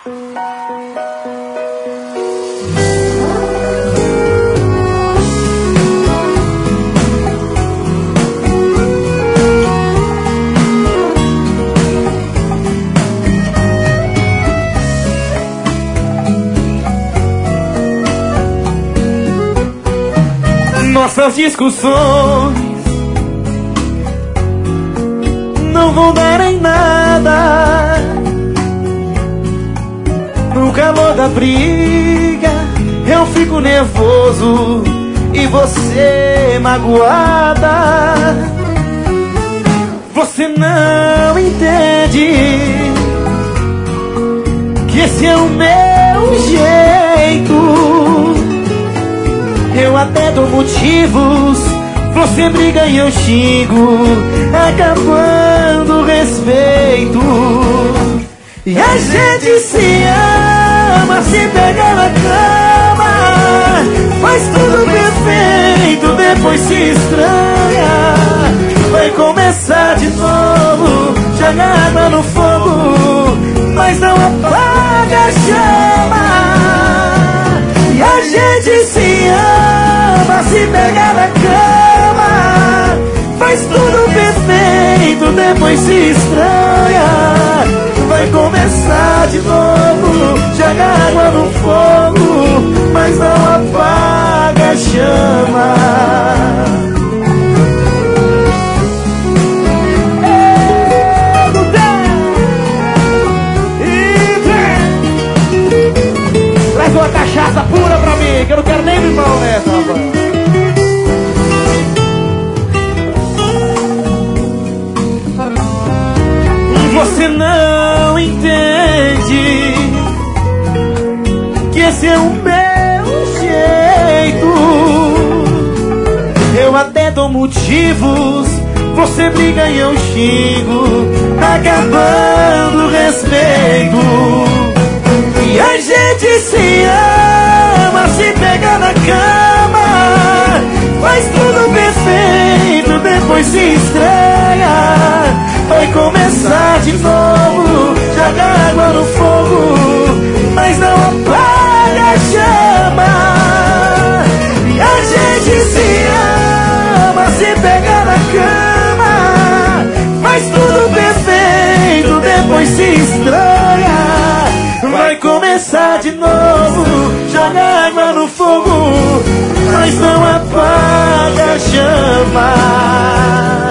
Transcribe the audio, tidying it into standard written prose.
Nossas discussões não vão dar em nada. No calor da briga eu fico nervoso e você magoada. Você não entende que esse é o meu jeito. Eu até dou motivos, você briga e eu xingo, acabando o respeito. E a gente se ama, se pega na cama, faz tudo perfeito, depois se estranha. Vai começar de novo, joga água no fogo, mas não apaga a chama. E a gente se ama, se pega na cama, faz tudo perfeito, depois se estranha. Vai começar de novo, joga água no fogo, mas não apaga a chama. Traz uma cachaça pura pra mim, que eu não quero nem limão nessa, rapaz. Você não entende que esse é o meu jeito. Eu até dou motivos, você briga e eu xingo, acabando o respeito. E a gente se ama, se pega na cama, faz tudo perfeito, depois se estranha. Vai começar de novo, joga água no fogo, mas não apaga a chama. E a gente se ama, se pega na cama, faz tudo perfeito, depois se estranha. Vai começar de novo, joga água no fogo, mas não apaga a chama.